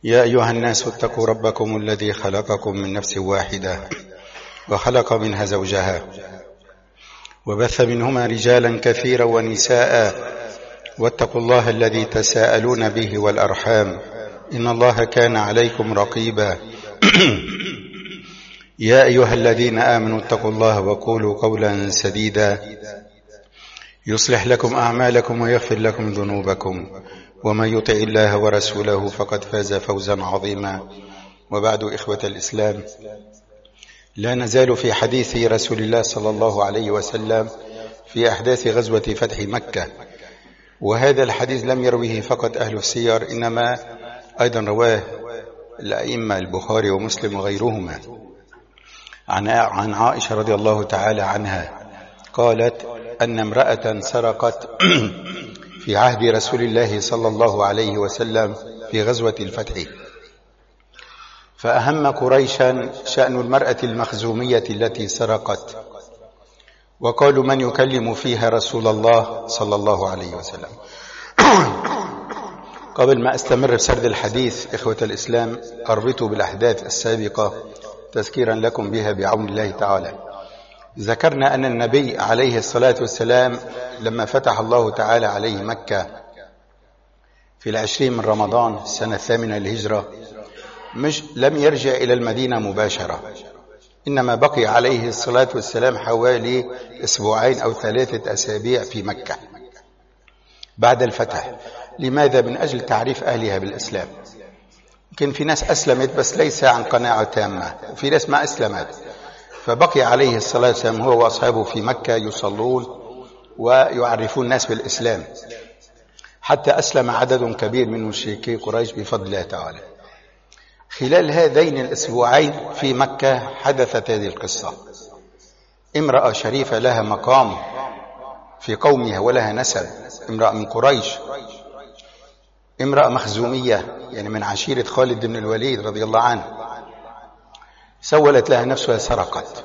يا أيها الناس اتقوا ربكم الذي خلقكم من نفس واحدة وخلق منها زوجها وبث منهما رجالا كثيرا ونساء واتقوا الله الذي تساءلون به والأرحام إن الله كان عليكم رقيبا يا أيها الذين آمنوا اتقوا الله وقولوا قولا سديدا يصلح لكم أعمالكم ويغفر لكم ذنوبكم ومن يطع الله ورسوله فقد فاز فوزا عظيما. وبعد، إخوة الإسلام، لا نزال في حديث رسول الله صلى الله عليه وسلم في أحداث غزوة فتح مكة، وهذا الحديث لم يروه فقط أهل السير، إنما أيضا رواه الأئمة البخاري ومسلم وغيرهما عن عائشة رضي الله تعالى عنها قالت أن امرأة سرقت في عهد رسول الله صلى الله عليه وسلم في غزوة الفتح، فأهم قريشا شأن المرأة المخزومية التي سرقت، وقالوا من يكلم فيها رسول الله صلى الله عليه وسلم. قبل ما أستمر بسرد الحديث، إخوة الإسلام، أربط بالأحداث السابقة تذكيرا لكم بها بعون الله تعالى. ذكرنا أن النبي عليه الصلاة والسلام لما فتح الله تعالى عليه مكة في 20 من رمضان السنة 8 للهجرة لم يرجع إلى المدينة مباشرة، إنما بقي عليه الصلاة والسلام حوالي 2 أو 3 أسابيع في مكة بعد الفتح. لماذا؟ من أجل تعريف أهلها بالإسلام. يمكن في ناس أسلمت بس ليس عن قناعة تامة، وفي ناس ما أسلمت، فبقي عليه الصلاة والسلام هو وأصحابه في مكة يصلون ويعرفون الناس بالإسلام، حتى أسلم عدد كبير من مشركي قريش بفضل الله تعالى. خلال هذين الأسبوعين في مكة حدثت هذه القصة. امرأة شريفة لها مقام في قومها ولها نسب، امرأة من قريش، امرأة مخزومية يعني من عشيرة خالد بن الوليد رضي الله عنه، سولت لها نفسها سرقت،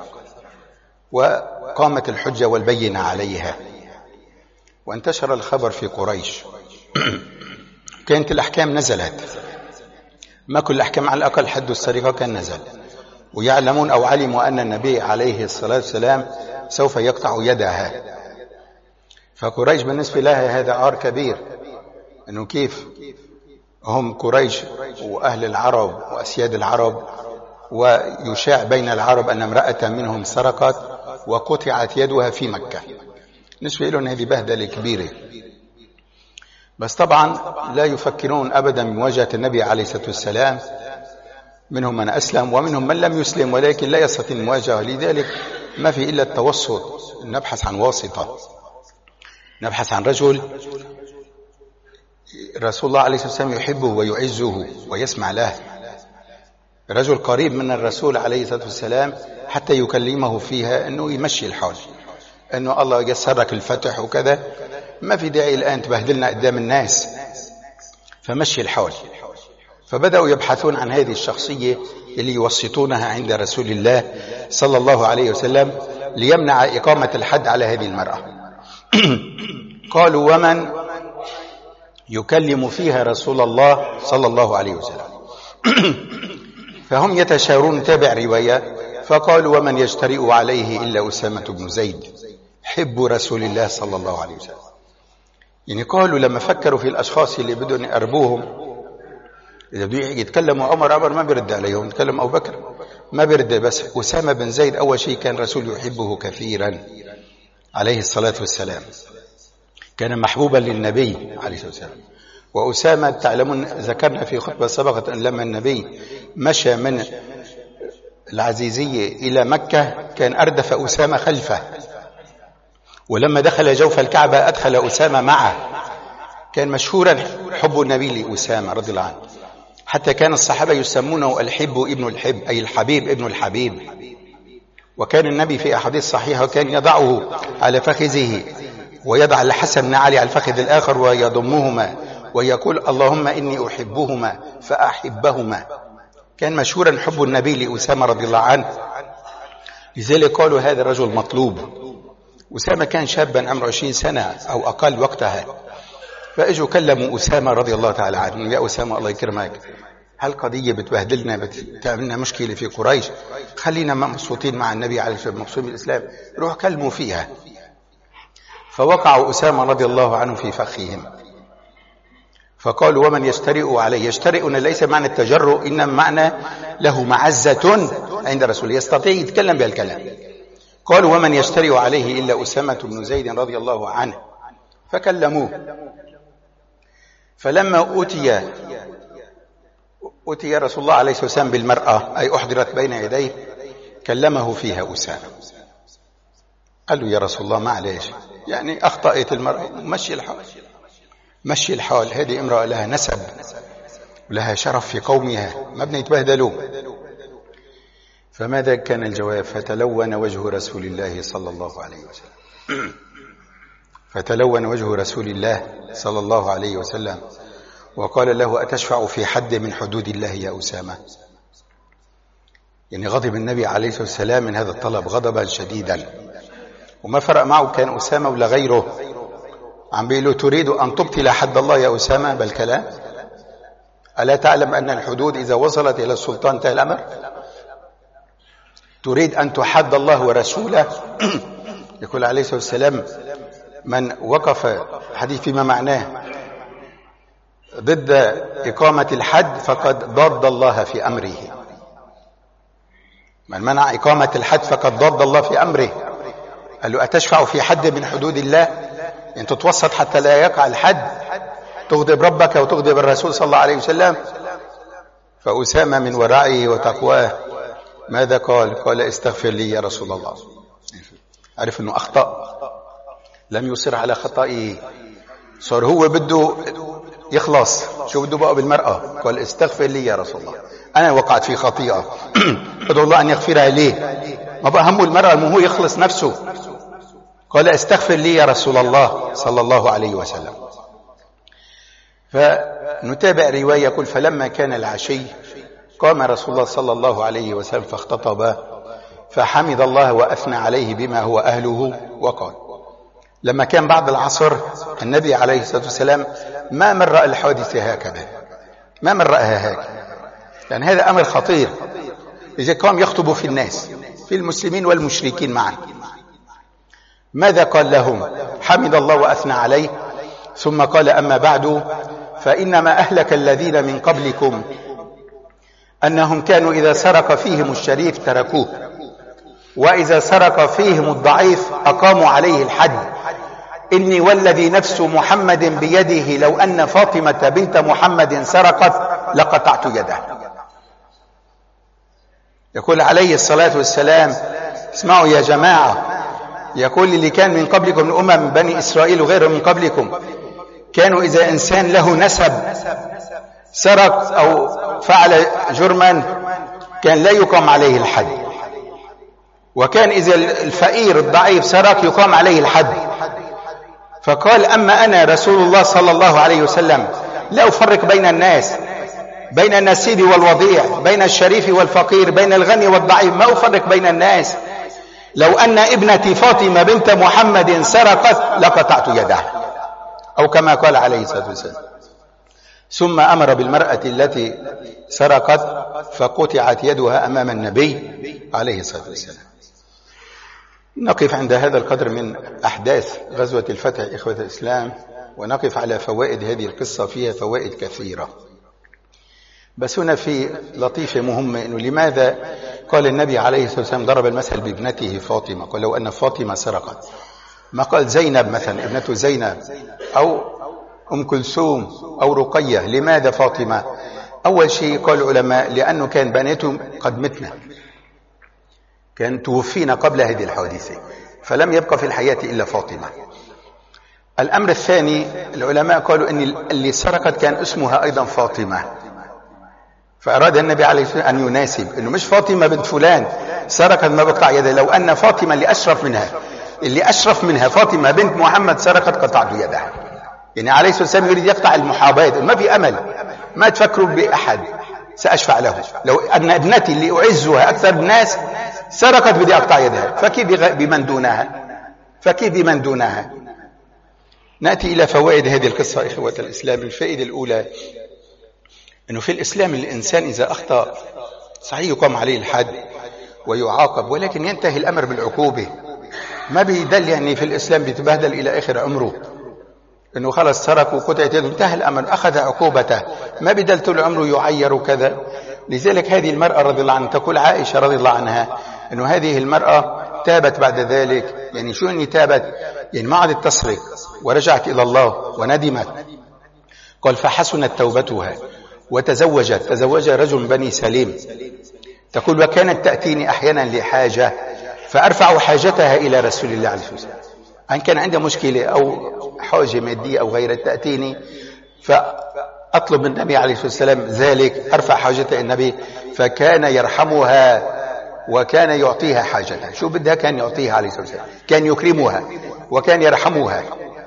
وقامت الحجة والبينة عليها، وانتشر الخبر في قريش. كانت الأحكام نزلت، ما كل الأحكام، على الأقل حد السرقة كان نزل، ويعلمون أو علموا أن النبي عليه الصلاة والسلام سوف يقطع يدها. فقريش بالنسبة لها هذا عار كبير، أنه كيف هم قريش وأهل العرب وأسياد العرب، ويشاع بين العرب أن امرأة منهم سرقت وقطعت يدها في مكة. بالنسبة لهم هذه بهدلة كبيرة، بس طبعا لا يفكرون أبدا بمواجهة النبي عليه الصلاة والسلام. منهم من أسلم ومنهم من لم يسلم، ولكن لا يستطيع المواجهة، لذلك ما في إلا التوسط، نبحث عن واسطة، نبحث عن رجل رسول الله عليه الصلاة والسلام يحبه ويعزه ويسمع له، رجل قريب من الرسول عليه الصلاة والسلام حتى يكلمه فيها أنه يمشي الحال، أنه الله يسرك الفتح وكذا، ما في داعي الآن تبهدلنا قدام الناس، فمشي الحال. فبدأوا يبحثون عن هذه الشخصية اللي يوسطونها عند رسول الله صلى الله عليه وسلم ليمنع إقامة الحد على هذه المرأة. قالوا ومن يكلم فيها رسول الله صلى الله عليه وسلم؟ فهم يتشاورون، تابع رواية، فقالوا ومن يجترئ عليه إلا أسامة بن زيد حب رسول الله صلى الله عليه وسلم. يعني قالوا لما فكروا في الأشخاص اللي بدهم يقربوهم، إذا بدوا يتكلموا عمر ما بيرد عليهم، يتكلم أبو بكر ما بيرد، بس أسامة بن زيد أول شيء كان رسول يحبه كثيرا عليه الصلاة والسلام، كان محبوبا للنبي عليه الصلاة والسلام. وأسامة تعلمون ذكرنا في خطبة سبقت أن لما النبي مشى من العزيزية إلى مكة كان أردف أسامة خلفه، ولما دخل جوف الكعبة أدخل أسامة معه. كان مشهورا حب النبي لأسامة رضي الله عنه، حتى كان الصحابة يسمونه الحب ابن الحب، أي الحبيب ابن الحبيب. وكان النبي في أحاديث صحيحة كان يضعه على فخذه ويضع الحسن بن علي على الفخذ الآخر ويضمهما ويقول اللهم إني أحبهما فأحبهما. كان مشهورا حب النبي لأسامة رضي الله عنه، لذلك قالوا هذا الرجل مطلوب. أسامة كان شابا عمره 20 سنة أو أقل وقتها، فأجوا كلموا أسامة رضي الله تعالى عنه، يا أسامة الله يكرمك، هالقضية بتبهدلنا، بتعملنا مشكلة في قريش، خلينا مبسوطين مع النبي عليه الصلاة والسلام، مبسوطين بالإسلام، روح كلموا فيها. فوقعوا أسامة رضي الله عنه في فخهم، فقالوا ومن يجترئ عليه. يجترئ ليس معنى التجرؤ، إنما معنى له معزة عند رسوله، يستطيع يتكلم بهالكلام. قالوا ومن يجترئ عليه إلا أسامة بن زيد رضي الله عنه، فكلموه. فلما أتي رسول الله عليه الصلاة والسلام بالمرأة، أي أحضرت بين يديه، كلمه فيها أسامة. قال له يا رسول الله معليش، يعني أخطأت المرأة، مشي الحال، هذه امرأة لها نسب ولها شرف في قومها، ما بدنا يتبهدلوا. فماذا كان الجواب؟ فتلون وجه رسول الله صلى الله عليه وسلم فتلون وجه رسول الله صلى الله عليه وسلم وقال له أتشفع في حد من حدود الله يا أسامة؟ يعني غضب النبي عليه الصلاة والسلام من هذا الطلب غضبا شديدا، وما فرق معه كان أسامة ولا غيره. عم بيقول له تريد أن تبطل حد الله يا أسامة بالكلام؟ ألا تعلم أن الحدود إذا وصلت إلى السلطان انتهى الأمر؟ تريد أن تحد الله ورسوله؟ يقول عليه الصلاة والسلام من وقف، حديث فيما معناه، ضد إقامة الحد فقد ضاد الله في أمره. من منع إقامة الحد فقد ضاد الله في أمره. قال له أتشفع في حد من حدود الله؟ أن تتوسط حتى لا يقع الحد، تغضب ربك وتغضب الرسول صلى الله عليه وسلم. فأسامة من ورعه وتقواه ماذا قال؟ قال استغفر لي يا رسول الله. عرف أنه أخطأ، لم يصر على خطئه، صار هو بده يخلص. شو بده بقى بالمرأة؟ قال استغفر لي يا رسول الله، أنا وقعت في خطيئة، أدعو الله أن يغفرها لي. ما بقى همه المرأة، مو هو يخلص نفسه. قال استغفر لي يا رسول الله صلى الله عليه وسلم. فنتابع رواية يقول فلما كان العشي قام رسول الله صلى الله عليه وسلم فاختطب فحمد الله وأثنى عليه بما هو أهله وقال. لما كان بعد العصر النبي عليه الصلاة والسلام ما مر الحادثة هكذا، ما مرأها هكذا، يعني هذا أمر خطير. إذا قام يخطب في الناس، في المسلمين والمشركين معا، ماذا قال لهم؟ حمد الله وأثنى عليه، ثم قال أما بعد فإنما أهلك الذين من قبلكم أنهم كانوا إذا سرق فيهم الشريف تركوه، وإذا سرق فيهم الضعيف أقاموا عليه الحد. إني والذي نفس محمد بيده لو أن فاطمة بنت محمد سرقت لقطعت يده. يقول عليه الصلاة والسلام اسمعوا يا جماعة، يقول اللي كان من قبلكم من أمم بني إسرائيل وغيرهم من قبلكم، كانوا إذا إنسان له نسب سرق أو فعل جرما كان لا يقام عليه الحد، وكان إذا الفقير الضعيف سرق يقام عليه الحد. فقال أما أنا رسول الله صلى الله عليه وسلم لا أفرق بين الناس، بين النسيب والوضيع، بين الشريف والفقير، بين الغني والضعيف، ما أفرق بين الناس. لو أن ابنتي فاطمة بنت محمد سرقت لقطعت يدها، أو كما قال عليه الصلاة والسلام. ثم أمر بالمرأة التي سرقت فقطعت يدها أمام النبي عليه الصلاة والسلام. نقف عند هذا القدر من أحداث غزوة الفتح إخوة الإسلام، ونقف على فوائد هذه القصة، فيها فوائد كثيرة. بس هنا في لطيفة مهمة، إنه لماذا قال النبي عليه الصلاة والسلام ضرب المثل بابنته فاطمة؟ قال لو أن فاطمة سرقت، ما قال زينب مثلا ابنته زينب أو أم كلثوم أو رقية. لماذا فاطمة؟ أول شيء قال العلماء لأنه كان بناتهم قد متنا، كان توفينا قبل هذه الحادثة، فلم يبقى في الحياة إلا فاطمة. الأمر الثاني العلماء قالوا أن اللي سرقت كان اسمها أيضا فاطمة، فأراد النبي عليه الصلاة والسلام أن يناسب أنه مش فاطمة بنت فلان سرقت ما بقطع يدها، لو أن فاطمة اللي أشرف منها فاطمة بنت محمد سرقت قطعت يدها. يعني عليه الصلاة والسلام يريد يقطع المحاباة، ما في أمل، ما تفكروا بأحد سأشفع له. لو أن ابنتي اللي أعزها أكثر الناس سرقت بدي أقطع يدها، فكيف بمن دونها؟ نأتي إلى فوائد هذه القصة إخوة الإسلام. الفائدة الأولى أنه في الإسلام الإنسان إذا أخطأ صحيح يقام عليه الحد ويعاقب، ولكن ينتهي الأمر بالعقوبة. ما بيدل يعني في الإسلام بيتبهدل إلى آخر عمره، أنه خلص سرق وقطعت يده انتهى الأمر أخذ عقوبته، ما بيدل طول عمره يعير وكذا. لذلك هذه المرأة رضي الله عنها، تقول عائشة رضي الله عنها أنه هذه المرأة تابت بعد ذلك. يعني شو أني تابت؟ يعني ما عادت تسرق ورجعت إلى الله وندمت. قال فحسنت توبتها تزوج رجل من بني سليم. تقول وكانت تأتيني أحيانا لحاجة فأرفع حاجتها إلى رسول الله عليه الصلاة والسلام، أن كان عندها مشكلة أو حاجة مادية أو غيرها تأتيني فأطلب من النبي عليه الصلاة والسلام ذلك، أرفع حاجتها النبي فكان يرحمها وكان يعطيها حاجتها. شو بدها؟ كان يعطيها عليه الصلاة والسلام، كان يكرمها وكان يرحمها.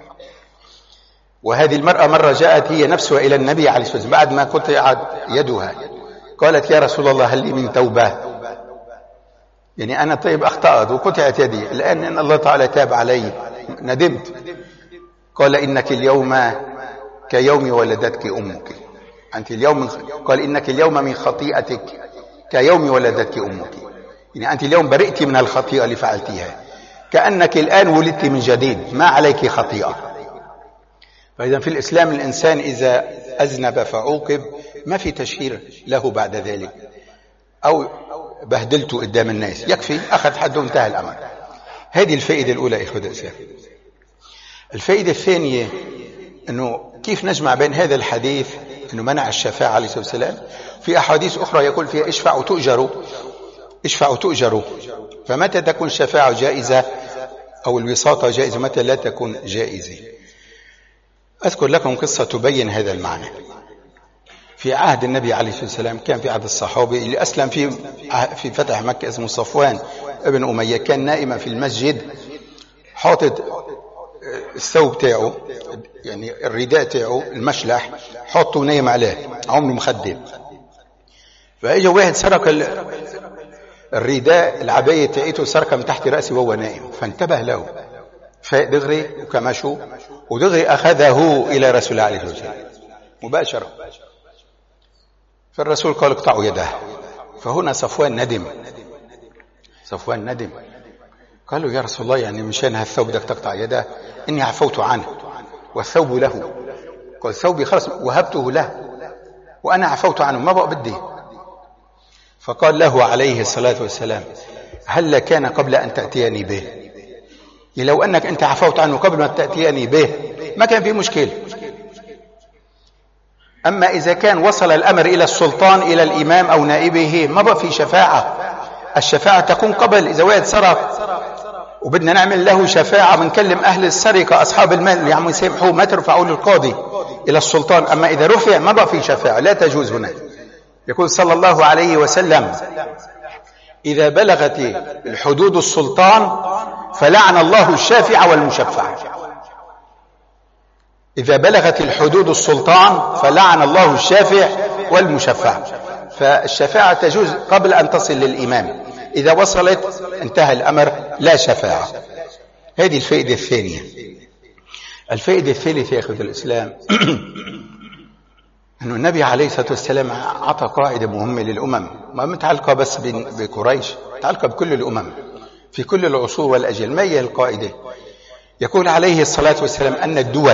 وهذه المرأة مرة جاءت هي نفسها إلى النبي عليه الصلاة والسلام بعد ما قطعت يدها، قالت يا رسول الله هل لي من توبة؟ يعني أنا طيب أخطأت وقطعت يدي، الآن إن الله تعالى تاب علي ندمت. قال إنك اليوم كيوم ولدتك أمك، أنت اليوم قال إنك اليوم من خطيئتك كيوم ولدتك أمك، يعني أنت اليوم برئت من الخطيئة اللي فعلتيها، كأنك الآن ولدت من جديد ما عليك خطيئة. فإذا في الإسلام الإنسان إذا أذنب فعوقب ما في تشهير له بعد ذلك أو بهدلته قدام الناس، يكفي أخذ حده وانتهى الأمر. هذه الفائدة الأولى إخوة الإسلام. الفائدة الثانية أنه كيف نجمع بين هذا الحديث أنه منع الشفاعة عليه الصلاة والسلام، في أحاديث أخرى يقول فيها اشفعوا تؤجروا. فمتى تكون الشفاعة جائزة أو الوساطة جائزة، متى لا تكون جائزة؟ أذكر لكم قصة تبين هذا المعنى. في عهد النبي عليه الصلاة والسلام كان في عهد الصحابي اللي أسلم في فتح مكة اسمه صفوان ابن أمية، كان نائما في المسجد حاطط الثوب تاعه يعني الرداء تاعه المشلح حطه نايم عليه عمره مخدم. فاجى واحد سرق الرداء العباية تاعته سرقها من تحت رأسه وهو نائم، فانتبه له فاق دغري وكمشه ودغري أخذه إلى رسول الله عليه الصلاة والسلام مباشرة. فالرسول قال اقطعوا يده. فهنا صفوان ندم قالوا يا رسول الله يعني مشان هالثوب بدك تقطع يده؟ إني عفوت عنه والثوب له. قال ثوبي خلص وهبته له وأنا عفوت عنه ما بقى بدي. فقال له عليه الصلاة والسلام هل كان قبل أن تأتيني به؟ لو أنك أنت عفوت عنه قبل ما تأتيني به ما كان في مشكلة. أما إذا كان وصل الأمر إلى السلطان إلى الإمام أو نائبه ما بقى في شفاعة. الشفاعة تكون قبل. إذا واحد سرق وبدنا نعمل له شفاعة بنكلم أهل السرقة أصحاب المال اللي عم يسامحوه ما ترفعوا للقاضي إلى السلطان. أما إذا رفع ما بقى في شفاعة، لا تجوز هنا. يقول صلى الله عليه وسلم إذا بلغت الحدود السلطان فلعن الله الشافع والمشفع. إذا بلغت الحدود السلطان فلعن الله الشافع والمشفع. فالشفاعة تجوز قبل أن تصل للإمام، إذا وصلت انتهى الأمر لا شفاعة. هذه الفائدة الثانية. الفائدة الثالثة يا أخوة الإسلام أن النبي عليه الصلاة والسلام أعطى قاعدة مهمة للأمم، ما متعلقة بس بقريش، متعلقة بكل الأمم في كل العصور والأجيال. ما هي القاعدة؟ يقول عليه الصلاة والسلام أن الدول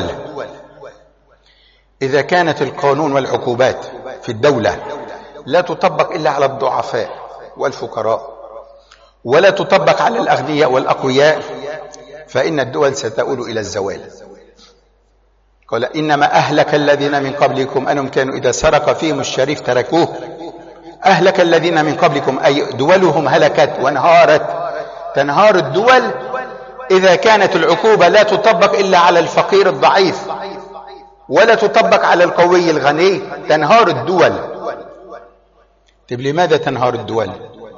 إذا كانت القانون والعقوبات في الدولة لا تطبق إلا على الضعفاء والفقراء ولا تطبق على الأغنياء والأقوياء فإن الدول ستؤول إلى الزوال. قال إنما أهلك الذين من قبلكم أنهم كانوا إذا سرق فيهم الشريف تركوه. أهلك الذين من قبلكم أي دولهم هلكت وانهارت. تنهار الدول إذا كانت العقوبة لا تطبق إلا على الفقير الضعيف ولا تطبق على القوي الغني، تنهار الدول. طيب لماذا تنهار الدول؟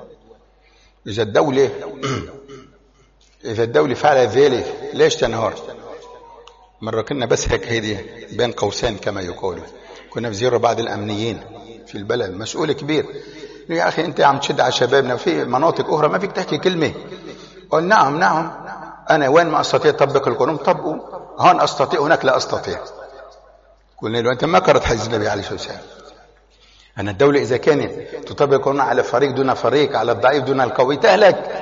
إذا الدولة فعلت ذلك ليش تنهار؟ مرة كنا بس هيك هيدي بين قوسين كما يقولوا، كنا في زيارة بعض الأمنيين في البلد، مسؤول كبير يا أخي أنت عم تشد على شبابنا في مناطق أخرى ما فيك تحكي كلمة. قال نعم أنا وين ما أستطيع أطبق القانون طبقوا، هون أستطيع هناك لا أستطيع. قلنا له أنت ما قرأت حديث النبي عليه الصلاة والسلام. أن الدولة إذا كانت تطبق القانون على فريق دون فريق، على الضعيف دون القوي، تهلك.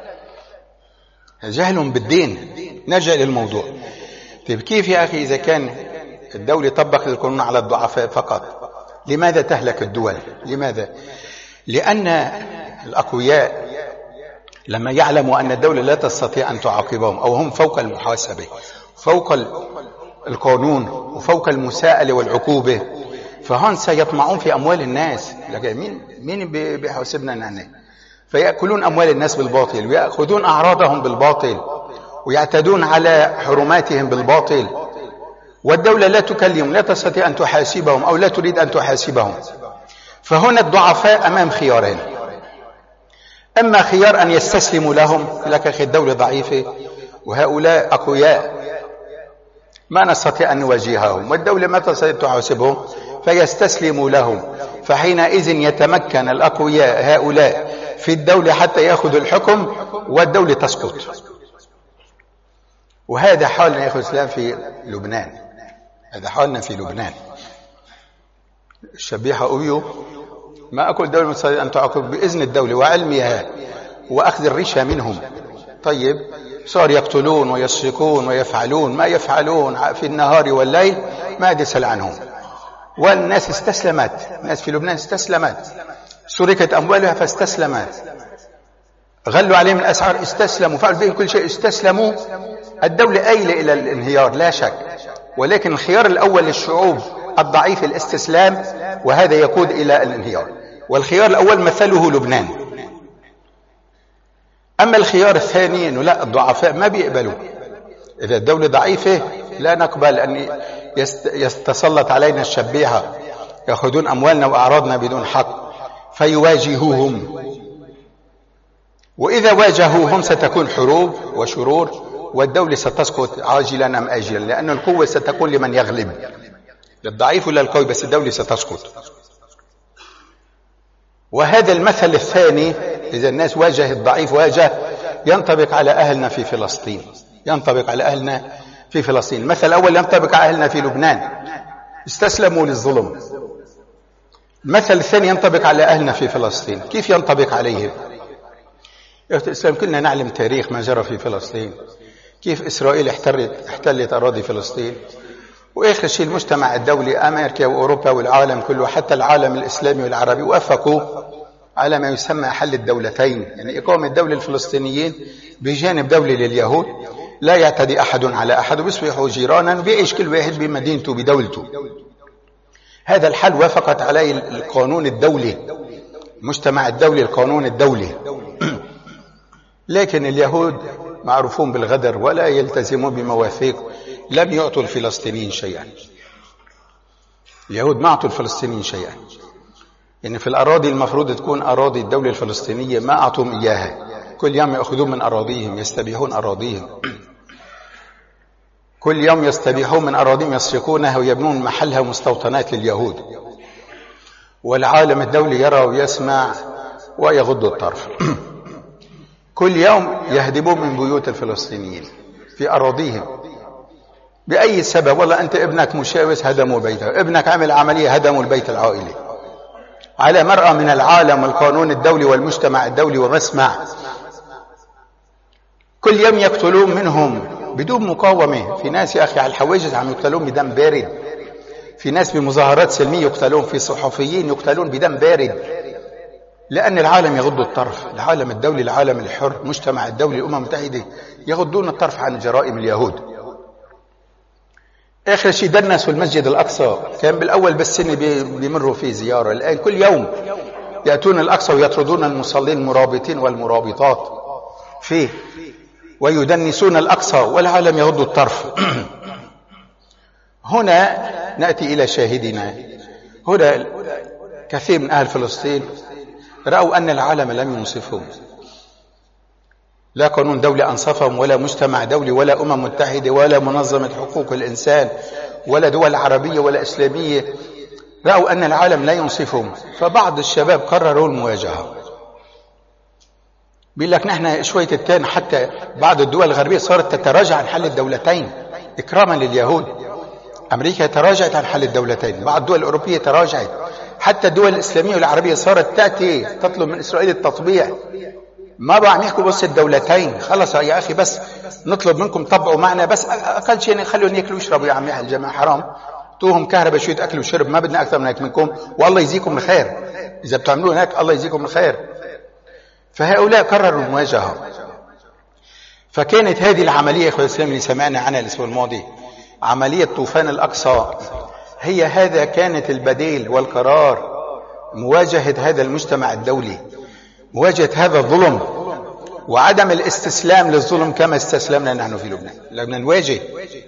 جهل بالدين. نرجع للموضوع. طيب كيف يا أخي إذا كان الدولة طبق القانون على الضعفاء فقط، لماذا تهلك الدول؟ لماذا؟ لأن الأقوياء لما يعلموا أن الدولة لا تستطيع أن تعاقبهم، أو هم فوق المحاسبة، فوق القانون، وفوق المساءلة والعقوبة، فهون سيطمعون في أموال الناس. مين بيحاسبنا نحن؟ فيأكلون أموال الناس بالباطل، ويأخذون أعراضهم بالباطل، ويعتدون على حرماتهم بالباطل، والدولة لا تكلم، لا تستطيع أن تحاسبهم أو لا تريد أن تحاسبهم. فهنا الضعفاء أمام خيارين: أما خيار أن يستسلموا لهم، لك أخي الدولة ضعيفة وهؤلاء أقوياء ما نستطيع أن نواجههم، والدولة ما تستطيع أن تحاسبهم، فيستسلموا لهم. فحينئذ يتمكن الأقوياء هؤلاء في الدولة حتى يأخذوا الحكم، والدولة تسقط. وهذا حالنا يا أخي الإسلام في لبنان. هذا حالنا في لبنان. الشبيحة أويو ما أقول دولة مستطيعة أن تعاقب بإذن الدولة وعلمها وأخذ الرشا منهم. طيب صار يقتلون ويسرقون ويفعلون ما يفعلون في النهار والليل، ما يسأل عنهم. والناس استسلمت. الناس في لبنان استسلمت. سرقت أموالها فاستسلمت. غلوا عليهم الأسعار استسلموا. فعلوا بهم كل شيء استسلموا. الدولة آيلة إلى الانهيار لا شك، ولكن الخيار الأول للشعوب الضعيف الاستسلام، وهذا يقود إلى الانهيار. والخيار الأول مثله لبنان. أما الخيار الثاني أنه لا، الضعفاء ما بيقبلوا. إذا الدولة ضعيفة لا نقبل أن يتسلط علينا الشبيحة، يأخذون أموالنا وأعراضنا بدون حق، فيواجهوهم. وإذا واجهوهم ستكون حروب وشرور، والدولة ستسقط عاجلا أم آجلا، لأن القوة ستكون لمن يغلب، للضعيف ولا القوي، بس الدولة ستسقط. وهذا المثل الثاني، إذا الناس واجه الضعيف ينطبق على أهلنا في فلسطين. ينطبق على أهلنا في فلسطين. المثل الأول ينطبق على أهلنا في لبنان، استسلموا للظلم. المثل الثاني ينطبق على أهلنا في فلسطين. كيف ينطبق عليهم؟ يا أخي الإسلام كلنا نعلم تاريخ ما جرى في فلسطين، كيف إسرائيل احتلت أراضي فلسطين، وآخر شيء المجتمع الدولي، أمريكا وأوروبا والعالم كله، حتى العالم الإسلامي والعربي، وافقوا على ما يسمى حل الدولتين، يعني إقامة دولة الفلسطينيين بجانب دولة لليهود، لا يعتدي أحد على أحد، وبيصبحوا جيرانا، بيعيش كل واحد بمدينته بدولته. هذا الحل وافقت عليه القانون الدولي، المجتمع الدولي، القانون الدولي. لكن اليهود معروفون بالغدر ولا يلتزمون بمواثيق، لم يعطوا الفلسطينيين شيئا. اليهود ما أعطوا الفلسطينيين شيئا، يعني في الأراضي المفروض تكون أراضي الدولة الفلسطينية ما أعطوهم إياها. كل يوم يأخذون من أراضيهم، يستبيحون أراضيهم، كل يوم يستبيحون من أراضيهم، يسرقونها ويبنون محلها مستوطنات لليهود. والعالم الدولي يرى ويسمع ويغض الطرف. كل يوم يهدمون من بيوت الفلسطينيين في أراضيهم بأي سبب. والله أنت ابنك مشاوس، هدموا بيته، ابنك عمل عملية، هدموا البيت العائلي، على مرأى من العالم والقانون الدولي والمجتمع الدولي ومسمع. كل يوم يقتلون منهم بدون مقاومة. في ناس يا أخي على الحواجز عم يقتلون بدم بارد، في ناس بمظاهرات سلمية يقتلون، في صحفيين يقتلون بدم بارد، لأن العالم يغض الطرف. العالم الدولي، العالم الحر، المجتمع الدولي، الأمم المتحدة يغضون الطرف عن جرائم اليهود. آخر شيء دنسوا المسجد الأقصى. كان بالأول بالسنة بيمروا فيه زيارة، الآن كل يوم يأتون الأقصى ويطردون المصلين المرابطين والمرابطات فيه، ويدنسون الأقصى، والعالم يغض الطرف. هنا نأتي إلى شاهدنا. هنا كثير من أهل فلسطين رأوا أن العالم لم ينصفهم، لا قانون دولي أنصفهم، ولا مجتمع دولي، ولا أمم متحدة، ولا منظمة حقوق الإنسان، ولا دول عربية ولا إسلامية. رأوا أن العالم لا ينصفهم، فبعض الشباب قرروا المواجهة. بيقول لك نحن شوية التاني، حتى بعض الدول الغربية صارت تتراجع عن حل الدولتين إكراما لليهود. أمريكا تراجعت عن حل الدولتين، بعض الدول الأوروبية تراجعت حتى الدول الإسلامية والعربية صارت تأتي تطلب من إسرائيل التطبيع. ما بقى عم يحكوا بس الدولتين، خلص يا أخي بس نطلب منكم طبعوا معنا، بس أقل شيء خلوا ياكلوا ويشربوا يا عمي الجماعة، حرام توهم كهرباء شوية أكل وشرب، ما بدنا أكثر من هيك منكم، والله يجزيكم الخير إذا بتعملون هيك، الله يجزيكم الخير. فهؤلاء قرروا المواجهة. فكانت هذه العملية إخوة الإسلام اللي سمعنا عنها الأسبوع الماضي، عملية طوفان الأقصى، هي هذا كانت البديل والقرار مواجهة هذا المجتمع الدولي، مواجهة هذا الظلم وعدم الاستسلام للظلم كما استسلمنا نحن في لبنان. بدنا نواجه.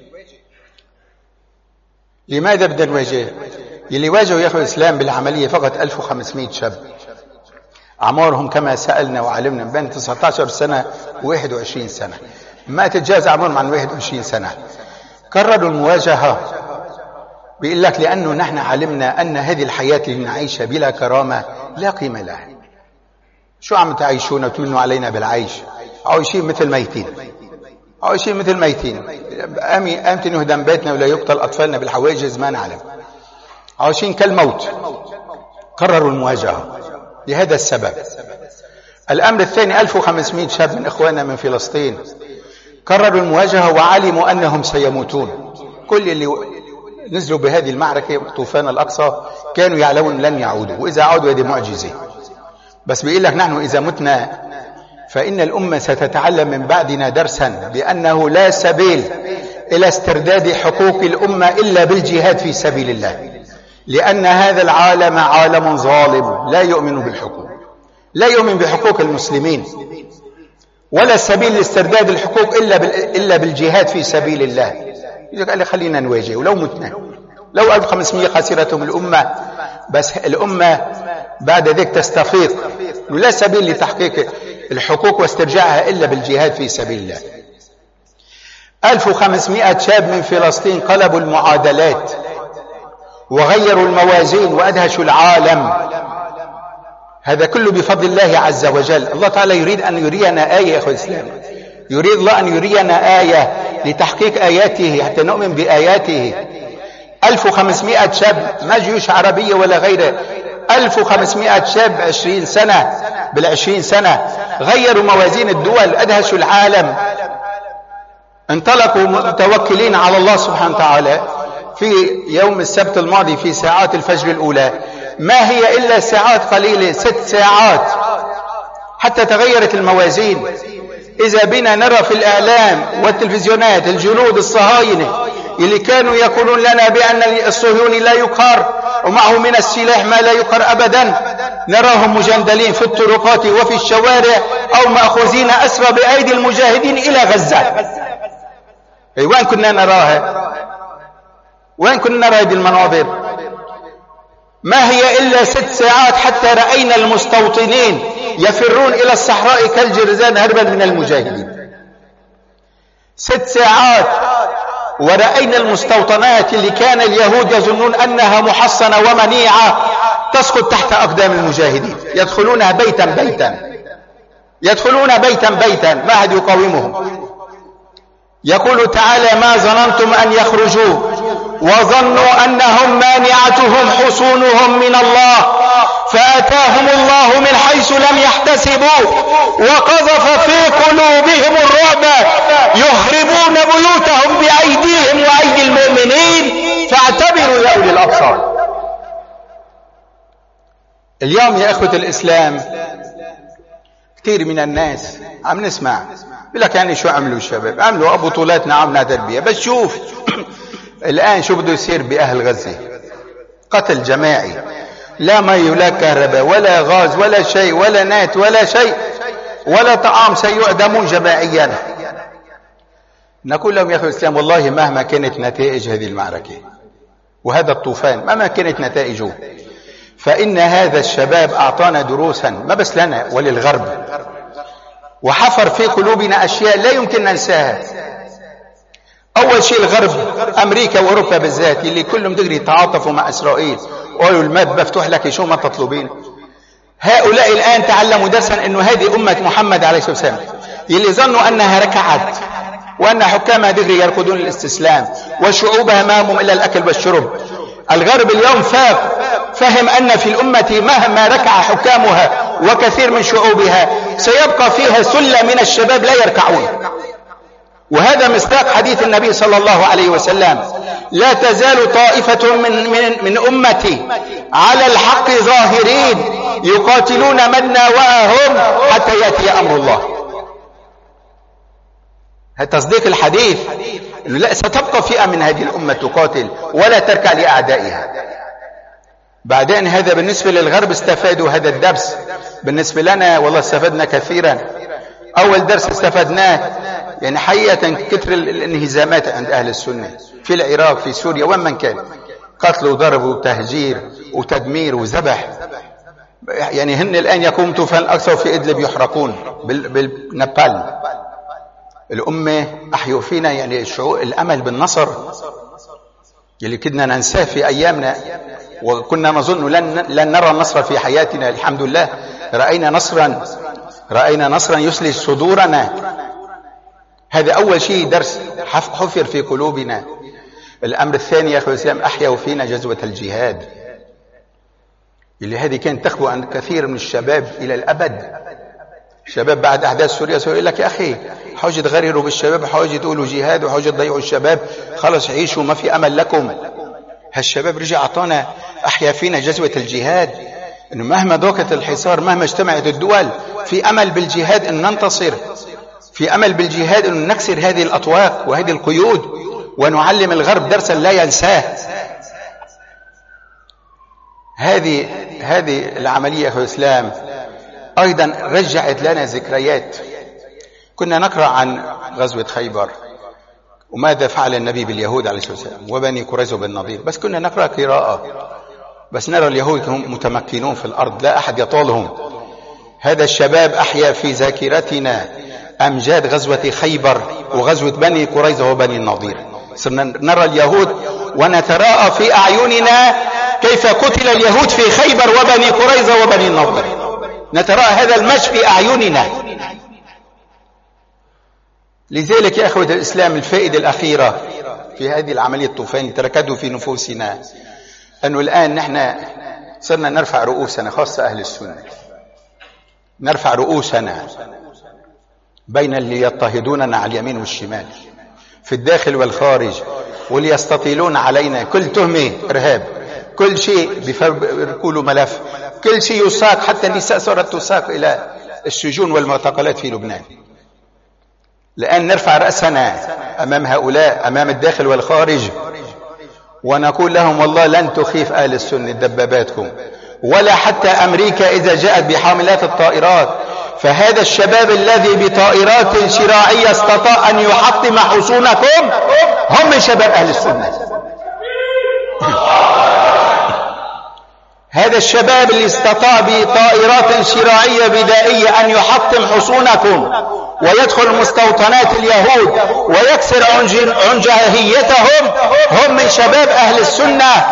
لماذا بدنا نواجه؟ اللي واجهوا يا أخوة الإسلام بالعملية فقط 1500 شاب، أعمارهم كما سألنا وعلمنا بين 19 سنة و21 سنة، ما تتجاوز أعمارهم عن 21 سنة. قرروا المواجهة، بيقول لك لأنه نحن علمنا أن هذه الحياة اللي نعيشها بلا كرامة لا قيمة لها. شو عم تعيشون وتمنوا علينا بالعيش؟ عايشين مثل ميتين، عايشين مثل ميتين. أمتى نهدم بيتنا ولا يقتل أطفالنا بالحواجز ما نعلم، عايشين كالموت. قرروا المواجهة لهذا السبب. الأمر الثاني 1500 شاب من إخواننا من فلسطين قرروا المواجهة وعلموا أنهم سيموتون. كل اللي نزلوا بهذه المعركة طوفان الأقصى كانوا يعلمون لن يعودوا، وإذا عودوا هذه معجزة. بس بيقول لك نحن إذا متنا فإن الأمة ستتعلم من بعدنا درسا بأنه لا سبيل إلى استرداد حقوق الأمة إلا بالجهاد في سبيل الله، لأن هذا العالم عالم ظالم لا يؤمن بالحقوق، لا يؤمن بحقوق المسلمين، ولا سبيل لاسترداد الحقوق إلا بالجهاد في سبيل الله. قال لي خلينا نواجه ولو متنا، لو 1500 خسرتهم الأمة، بس الأمة بعد ذلك تستفيق، ولا سبيل لتحقيق الحقوق واسترجاعها إلا بالجهاد في سبيل الله. 1500 شاب من فلسطين قلبوا المعادلات وغيروا الموازين وأدهشوا العالم. هذا كله بفضل الله عز وجل. الله تعالى يريد أن يرينا آية يا أخوة الإسلام، يريد الله أن يرينا آية لتحقيق آياته حتى نؤمن بآياته. 1500 شاب، ما جيوش عربية ولا غيره، 1500 شاب 20 سنة، بال20 سنة غيروا موازين الدول، أدهشوا العالم، انطلقوا متوكلين على الله سبحانه وتعالى. في يوم السبت الماضي في ساعات الفجر الأولى، ما هي إلا ساعات قليلة، 6 ساعات حتى تغيرت الموازين. إذا بنا نرى في الإعلام والتلفزيونات الجنود الصهاينة اللي كانوا يقولون لنا بأن الصهيوني لا يقهر ومعه من السلاح ما لا يقهر أبدا، نراهم مجندلين في الطرقات وفي الشوارع أو مأخوذين أسرى بأيدي المجاهدين إلى غزة. وين كنا نراها؟ وين كنا نرى هذه المناظر؟ ما هي إلا 6 ساعات حتى رأينا المستوطنين يفرون إلى الصحراء كالجرذان هربا من المجاهدين. 6 ساعات ورأينا المستوطنات اللي كان اليهود يظنون أنها محصنة ومنيعة تسقط تحت أقدام المجاهدين، يدخلونها بيتا بيتا، يدخلون بيتا بيتا، ما أحد يقاومهم. يقول تعالى: ما ظننتم أن يخرجوا وظنوا أنهم مانعتهم حصونهم من الله فأتاهم الله من حيث لم يحتسبوا وقذف في قلوبهم الرعب يخربون بيوتهم بأيديهم وأيدي المؤمنين فاعتبروا يا أولي الأبصار. اليوم يا أخوة الإسلام كثير من الناس عم نسمع يقول لك يعني شو عملوا الشباب؟ عملوا بطولات، نعمنا تربية، بس شوف الآن شو بده يصير بأهل غزة؟ قتل جماعي، لا مي ولا كهرباء ولا غاز ولا شيء ولا نات ولا شيء ولا طعام، سيعدمون جماعيا. نقول لهم يا أخي الإسلام والله مهما كانت نتائج هذه المعركة وهذا الطوفان، مهما كانت نتائجه، فإن هذا الشباب أعطانا دروسا ما بس لنا وللغرب، وحفر في قلوبنا أشياء لا يمكن ننساها. أول شيء الغرب، أمريكا وأوروبا بالذات، اللي كلهم دغري تعاطفوا مع إسرائيل وقالوا الماب مفتوح لك شو ما تطلبين. هؤلاء الآن تعلموا درسا أنه هذه أمة محمد عليه الصلاة والسلام، اللي ظنوا أنها ركعت وأن حكامها دغري يركضون الاستسلام وشعوبها ما همهم إلا الأكل والشرب. الغرب اليوم فهم أن في الأمة مهما ركع حكامها وكثير من شعوبها سيبقى فيها سلة من الشباب لا يركعون. وهذا مصداق حديث النبي صلى الله عليه وسلم: لا تزال طائفة من أمتي على الحق ظاهرين يقاتلون من ناوأهم حتى يأتي أمر الله. تصديق الحديث إنه لا ستبقى فئة من هذه الأمة تقاتل ولا تركع لأعدائها. بعدين هذا بالنسبة للغرب استفادوا هذا الدرس، بالنسبة لنا والله استفدنا كثيرا. أول درس استفدناه يعني حقيقة كثر الانهزامات عند أهل السنة في العراق في سوريا ومن كان، قتل وضرب وتهجير وتدمير وذبح. يعني هن الآن يقوم طوفان الأقصى في إدلب يحرقون بالنابالم. الأمة أحيوا فينا يعني الأمل بالنصر اللي كنا ننساه في أيامنا وكنا نظن لن نرى النصر في حياتنا. الحمد لله رأينا نصرا يسلج صدورنا. هذا أول شيء درس حفر في قلوبنا. الأمر الثاني يا أخوة الإسلام أحيوا فينا جذوة الجهاد اللي هذه كانت تخبو عن كثير من الشباب إلى الأبد. شباب بعد أحداث سوريا يقول لك يا أخي حاجة تغرروا بالشباب، حاجة تقولوا جهاد وحاجة تضيعوا الشباب، خلص عيشوا ما في أمل لكم. هالشباب رجع أعطانا أحيا فينا جذوة الجهاد، إنه مهما ضاقت الحصار مهما اجتمعت الدول في أمل بالجهاد أن ننتصر، في أمل بالجهاد أن نكسر هذه الأطواق وهذه القيود ونعلم الغرب درسا لا ينساه. هذه العملية في الإسلام أيضا رجعت لنا ذكريات. كنا نقرأ عن غزوة خيبر وماذا فعل النبي باليهود عليه الصلاة والسلام وبني قريظة وبني النضير، بس كنا نقرأ قراءة بس نرى اليهود هم متمكنون في الأرض لا أحد يطالهم. هذا الشباب أحيا في ذاكرتنا أمجاد غزوة خيبر وغزوة بني قريظة وبني النضير. صرنا نرى اليهود ونتراءى في أعيننا كيف قتل اليهود في خيبر وبني قريظة وبني النضير، نتراءى هذا المشي في أعيننا. لذلك يا أخوة الإسلام الفائدة الأخيرة في هذه العملية الطوفان تركته في نفوسنا أنه الآن نحن صرنا نرفع رؤوسنا، خاصة أهل السنة، نرفع رؤوسنا بين اللي يضطهدوننا على اليمين والشمال في الداخل والخارج واللي يستطيلون علينا كل تهمة إرهاب، كل شيء بيركوا له ملف، كل شيء يساق، حتى النساء صارت تساق إلى السجون والمعتقلات في لبنان. الآن نرفع رأسنا أمام هؤلاء أمام الداخل والخارج ونقول لهم والله لن تخيف أهل السنة دباباتكم ولا حتى أمريكا إذا جاءت بحاملات الطائرات. فهذا الشباب الذي بطائرات شراعية استطاع أن يحطم حصونكم هم من شباب أهل السنة. هذا الشباب اللي استطاع بطائرات شراعية بدائية أن يحطم حصونكم ويدخل مستوطنات اليهود ويكسر عنجهيتهم هم من شباب أهل السنة.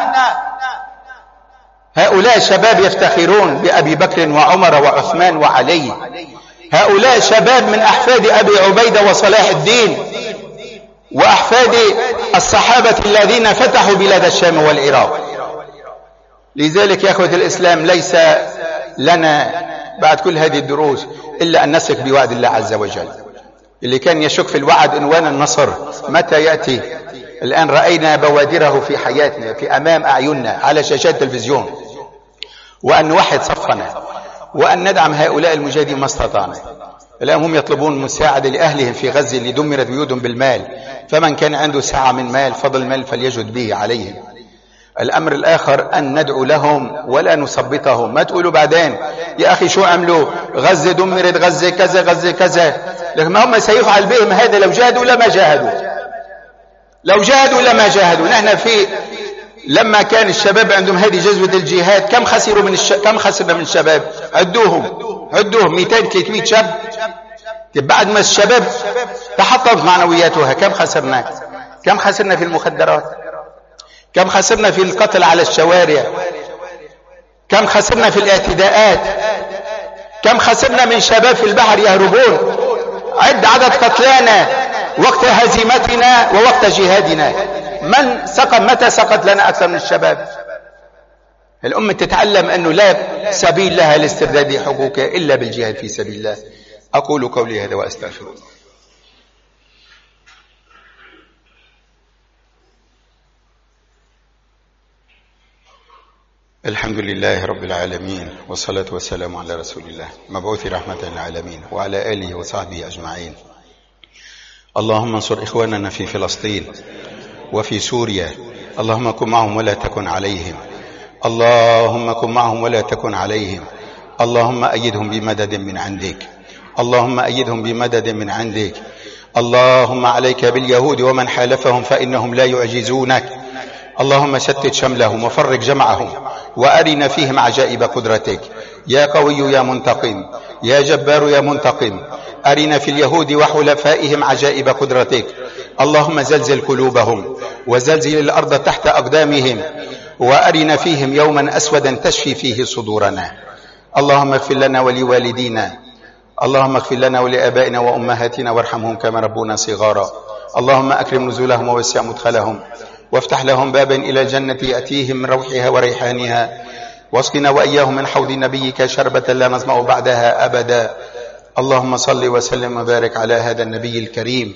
هؤلاء شباب يفتخرون بأبي بكر وعمر وعثمان وعلي، هؤلاء شباب من أحفاد أبي عبيدة وصلاح الدين وأحفاد الصحابة الذين فتحوا بلاد الشام والعراق. لذلك يا أخوة الإسلام ليس لنا بعد كل هذه الدروس إلا أن نثق بوعد الله عز وجل. اللي كان يشك في الوعد عنوان النصر متى يأتي، الآن رأينا بوادره في حياتنا في أمام أعيننا على شاشات التلفزيون، وأن نوحد صفنا وأن ندعم هؤلاء المجاهدين ما استطعنا. الآن هم يطلبون مساعدة لأهلهم في غزة اللي دمرت بيوتهم بالمال، فمن كان عنده سعة من مال فضل المال فليجد به عليهم. الأمر الآخر أن ندعو لهم ولا نثبطهم. ما تقولوا بعدين يا أخي شو عملوا غزة دمرت غزة كذا غزة كذا، لكن ما هم سيفعل بهم هذا لو جاهدوا لما جاهدوا، لو جاهدوا لما جاهدوا. نحن لما كان الشباب عندهم هذه جذوة الجهاد كم خسرنا من الشباب؟ عدوهم 200 300 شاب. بعد ما الشباب تحطمت معنوياتها كم خسرنا في المخدرات، كم خسرنا في القتل على الشوارع، كم خسرنا في الاعتداءات، كم خسرنا من شباب في البحر عد عدد قتلانا وقت هزيمتنا ووقت جهادنا. من سقط؟ متى سقط لنا أكثر من الشباب؟ الأمة تتعلم أنه لا سبيل لها لاسترداد حقوقها إلا بالجهاد في سبيل الله. أقول قولي هذا وأستغفر الله. الحمد لله رب العالمين، والصلاة والسلام على رسول الله مبعوث رحمة للعالمين وعلى آله وصحبه أجمعين. اللهم انصر إخواننا في فلسطين وفي سوريا، اللهم كن معهم ولا تكن عليهم، اللهم كن معهم ولا تكن عليهم، اللهم أيدهم بمدد من عندك، اللهم أيدهم بمدد من عندك. اللهم عليك باليهود ومن حالفهم فإنهم لا يعجزونك، اللهم شتت شملهم وفرق جمعهم وأرنا فيهم عجائب قدرتك. يا قوي يا منتقم، يا جبار يا منتقم، أرنا في اليهود وحلفائهم عجائب قدرتك. اللهم زلزل قلوبهم وزلزل الأرض تحت أقدامهم، وأرنا فيهم يوما أسودا تشفي فيه صدورنا. اللهم اغفر لنا ولوالدينا، اللهم اغفر لنا ولآبائنا وأمهاتنا وارحمهم كما ربونا صغارا. اللهم أكرم نزولهم ووسع مدخلهم، وافتح لهم بابا إلى الجنة يأتيهم من روحها وريحانها، واسقنا وإياهم من حوض نبيك شربة لا نظمأ بعدها أبدا. اللهم صل وسلم وبارك على هذا النبي الكريم